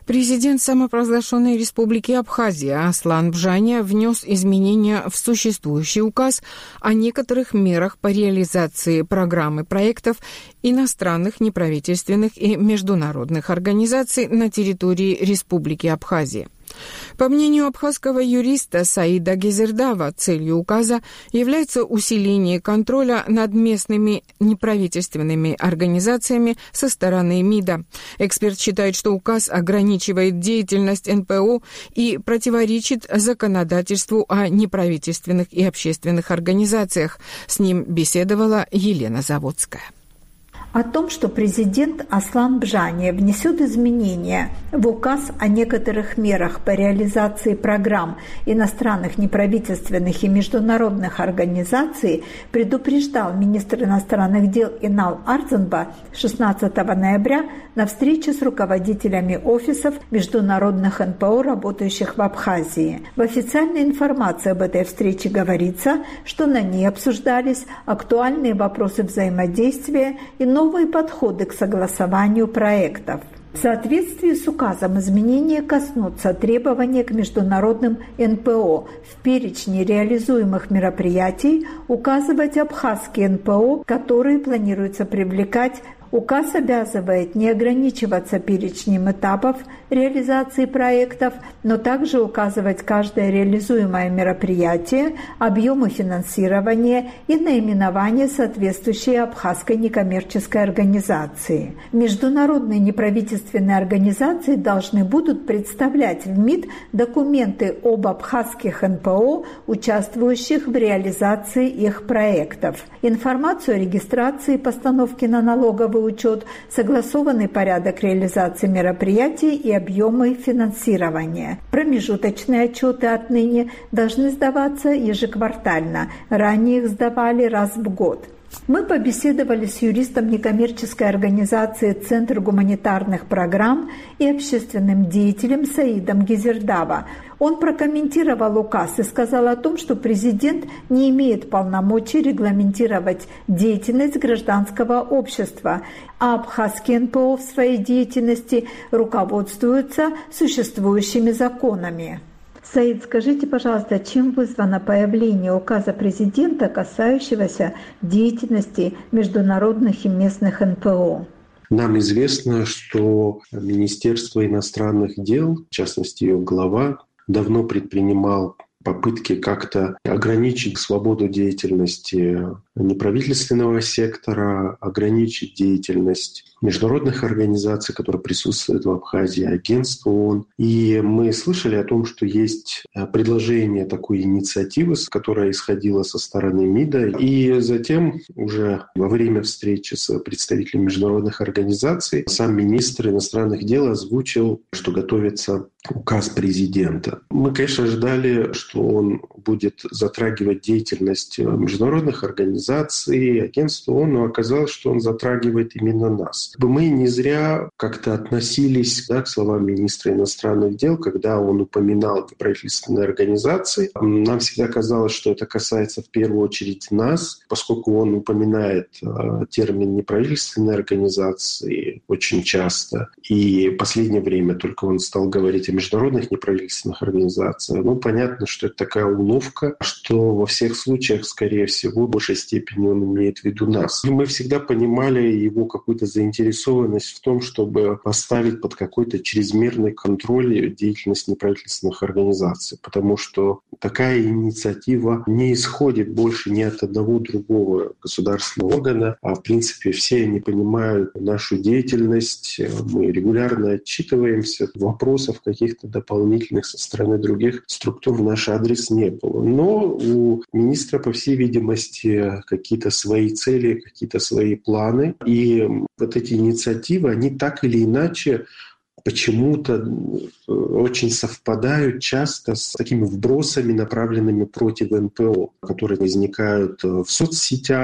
Президент самопровозглашенной Республики Абхазия Аслан Бжаня внес изменения в существующий указ о некоторых мерах по реализации программы проектов иностранных неправительственных и международных организаций на территории Республики Абхазия. По мнению абхазского юриста Саида Гизердава, целью указа является усиление контроля над местными неправительственными организациями со стороны МИДа. Эксперт считает, что указ ограничивает деятельность НПО и противоречит законодательству о неправительственных и общественных организациях. С ним беседовала Елена Заводская. О том, что президент Аслан Бжаня внесет изменения в указ о некоторых мерах по реализации программ иностранных неправительственных и международных организаций, предупреждал министр иностранных дел Инал Арзанба 16 ноября на встрече с руководителями офисов международных НПО, работающих в Абхазии. В официальной информации об этой встрече говорится, что на ней обсуждались актуальные вопросы взаимодействия и новые подходы к согласованию проектов. В соответствии с указом изменения коснутся требования к международным НПО в перечне реализуемых мероприятий указывать абхазские НПО, которые планируется привлекать. Указ обязывает не ограничиваться перечнем этапов реализации проектов, но также указывать каждое реализуемое мероприятие, объемы финансирования и наименование соответствующей абхазской некоммерческой организации. Международные неправительственные организации должны будут представлять в МИД документы об абхазских НПО, участвующих в реализации их проектов, информацию о регистрации и постановке на налоговый учет, согласованный порядок реализации мероприятий и объемы финансирования. Промежуточные отчеты отныне должны сдаваться ежеквартально. Ранее их сдавали раз в год. Мы побеседовали с юристом некоммерческой организации «Центр гуманитарных программ» и общественным деятелем Саидом Гизердава. Он прокомментировал указ и сказал о том, что президент не имеет полномочий регламентировать деятельность гражданского общества, а абхазские НПО в своей деятельности руководствуются существующими законами. Саид, скажите, пожалуйста, чем вызвано появление указа президента, касающегося деятельности международных и местных НПО? Нам известно, что Министерство иностранных дел, в частности ее глава, давно предпринимал попытки как-то ограничить свободу деятельности неправительственного сектора, ограничить деятельность международных организаций, которые присутствуют в Абхазии, агентств ООН. И мы слышали о том, что есть предложение такой инициативы, которая исходила со стороны МИДа. И затем уже во время встречи с представителями международных организаций сам министр иностранных дел озвучил, что готовится указ президента. Мы, конечно, ожидали, что он будет затрагивать деятельность международных организаций, агентств ООН, но оказалось, что он затрагивает именно нас. Мы не зря как-то относились к словам министра иностранных дел, когда он упоминал неправительственные организации. Нам всегда казалось, что это касается в первую очередь нас, поскольку он упоминает термин неправительственные организации очень часто. И в последнее время только он стал говорить о международных неправительственных организациях. Понятно, что это такая уловка, что во всех случаях, скорее всего, в большей степени он имеет в виду нас. И мы всегда понимали его какую-то заинтересованность в том, чтобы поставить под какой-то чрезмерный контроль деятельность неправительственных организаций, потому что такая инициатива не исходит больше ни от одного другого государственного органа, а в принципе все они понимают нашу деятельность, мы регулярно отчитываемся, вопросов каких-то дополнительных со стороны других структур в наш адрес не было. Но у министра, по всей видимости, какие-то свои цели, какие-то свои планы. И вот эти инициативы, они так или иначе почему-то очень совпадают часто с такими вбросами, направленными против НПО, которые возникают в соцсетях, в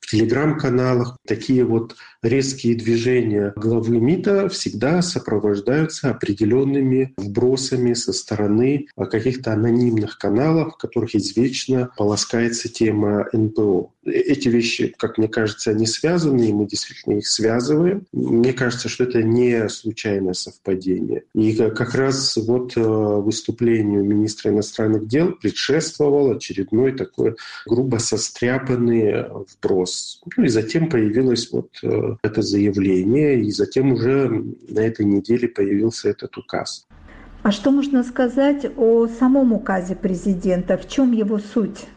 в телеграм-каналах. Такие вот резкие движения главы МИДа всегда сопровождаются определенными вбросами со стороны каких-то анонимных каналов, в которых извечно полоскается тема НПО. Эти вещи, как мне кажется, они связаны, и мы действительно их связываем. Мне кажется, что это не случайное совпадение. И как раз вот выступлению министра иностранных дел предшествовал очередной такой грубо состряпанный вброс. И затем появилось вот это заявление, и затем уже на этой неделе появился этот указ. А что можно сказать о самом указе президента? В чем его суть?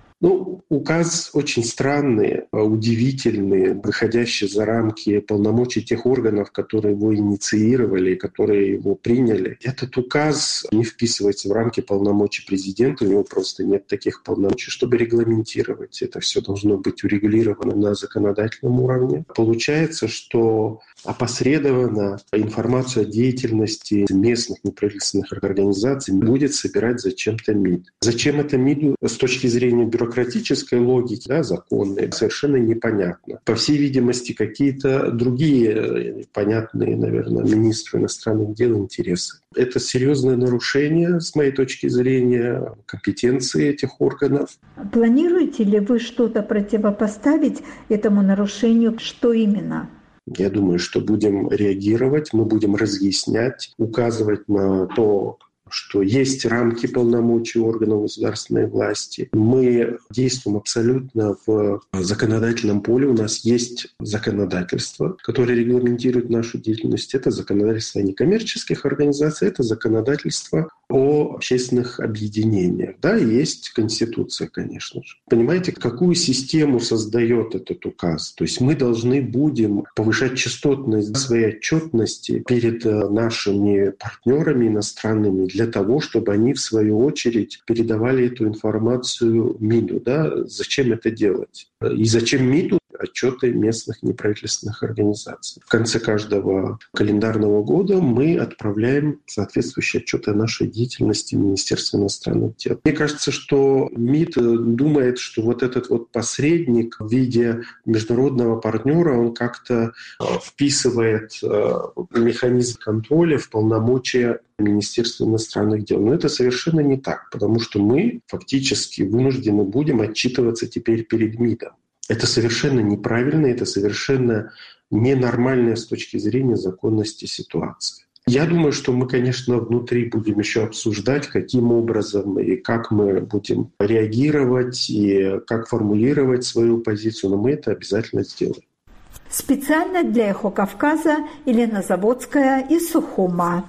Указ очень странный, удивительный, выходящий за рамки полномочий тех органов, которые его инициировали, которые его приняли. Этот указ не вписывается в рамки полномочий президента, у него просто нет таких полномочий, чтобы регламентировать. Это все должно быть урегулировано на законодательном уровне. Получается, что опосредованно информацию о деятельности местных неправительственных организаций будет собирать зачем-то МИД. Зачем это МИДу с точки зрения бюрократической логики, законной, совершенно непонятно. По всей видимости, какие-то другие понятные, наверное, министру иностранных дел интересы. Это серьезное нарушение, с моей точки зрения, компетенции этих органов. Планируете ли вы что-то противопоставить этому нарушению? Что именно? Я думаю, что будем реагировать, мы будем разъяснять, указывать на то, что есть рамки полномочий органов государственной власти. Мы действуем абсолютно в законодательном поле. У нас есть законодательство, которое регламентирует нашу деятельность. Это законодательство о некоммерческих организациях, это законодательство о общественных объединениях. Да, и есть Конституция, конечно же. Понимаете, какую систему создает этот указ? То есть мы должны будем повышать частотность своей отчетности перед нашими партнерами иностранными для того, чтобы они, в свою очередь, передавали эту информацию МИДу. Да? Зачем это делать? И зачем МИДу отчеты местных неправительственных организаций? В конце каждого календарного года мы отправляем соответствующие отчеты о нашей деятельности в Министерство иностранных дел. Мне кажется, что МИД думает, что вот этот вот посредник в виде международного партнера, он как-то вписывает механизм контроля в полномочия Министерства иностранных дел. Но это совершенно не так, потому что мы фактически вынуждены будем отчитываться теперь перед МИДом. Это совершенно неправильно, это совершенно ненормальная с точки зрения законности ситуации. Я думаю, что мы, конечно, внутри будем еще обсуждать, каким образом и как мы будем реагировать и как формулировать свою позицию, но мы это обязательно сделаем. Специально для «Эхо Кавказа» Елена Заводская из Сухума.